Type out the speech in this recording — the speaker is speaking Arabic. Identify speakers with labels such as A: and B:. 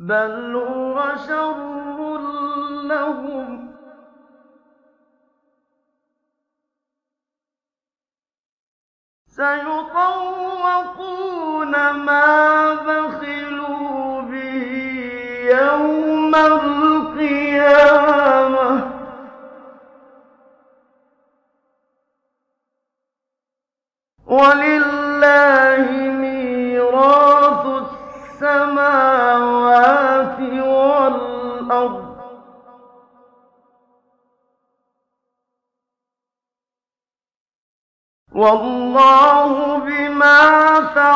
A: بَلْ هُوَ شَرٌّ لَّهُمْ ۖ سَيُطَوَّقُونَ مَا بَخِلُوا بِهِ يَوْمَ الْقِيَامَةِ ۗ وَلِلَّهِ مِيرَاثُ السَّمَاوَاتِ وَالْأَرْضِ ۗ وَاللَّهُ بِمَا تَعْمَلُونَ